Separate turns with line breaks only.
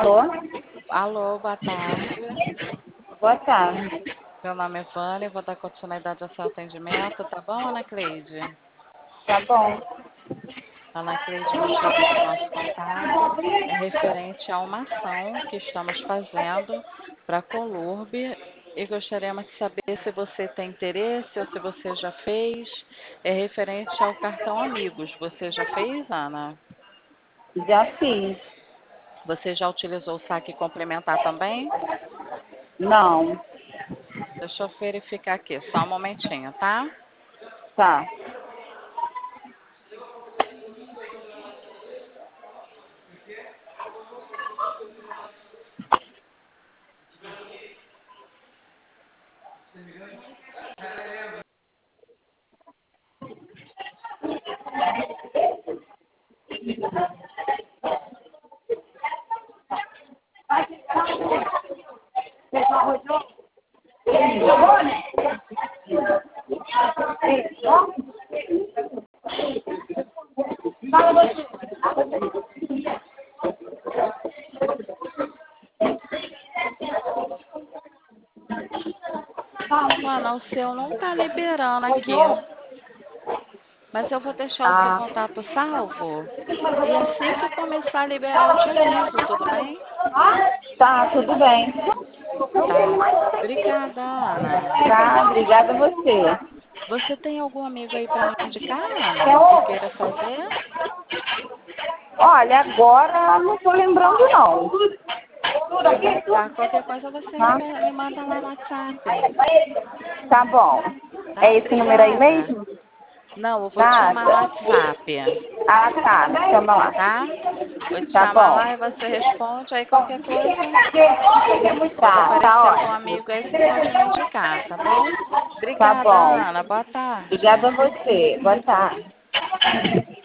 Alô?
Alô, boa tarde.
Boa tarde.
Meu nome é Vânia, vou dar continuidade ao seu atendimento, tá bom, Ana Cleide?
Tá bom.
Ana Cleide, o motivo do nosso contato é referente a uma ação que estamos fazendo para a Colurb e gostaríamos de saber se você tem interesse ou se você já fez. É referente ao cartão Amigos. Você já fez, Ana?
Já fiz.
Você já utilizou o saque complementar também?
Não.
Deixa eu verificar aqui, só um momentinho, tá?
Tá.
Mano, o seu não tá liberando aqui. Mas eu vou deixar o seu
Ah,
contato salvo. E assim que começar a liberar, eu te aviso, tudo bem?
tá, tudo bem.
Tá. Obrigada, Ana.
Tá, obrigada a você.
Você tem algum amigo aí para me indicar, Ana, que queira fazer?
Olha, agora não tô lembrando não.
Tá, qualquer coisa você
Tá?
me manda lá no WhatsApp.
Tá bom.
Tá?
É esse número aí
Obrigada.
mesmo?
Não, eu vou te
Tá.
chamar no WhatsApp,
Ah, tá. Chama lá.
tá? Vou te
Tá
chamar
bom.
lá e você responde, aí qualquer coisa. Quando
Tá, tá
aparecer algum
ótimo.
amigo aí, você pode me indicar, tá bom?
Tá
Obrigada,
bom.
Ana. Boa tarde.
Obrigada a você. Boa tarde.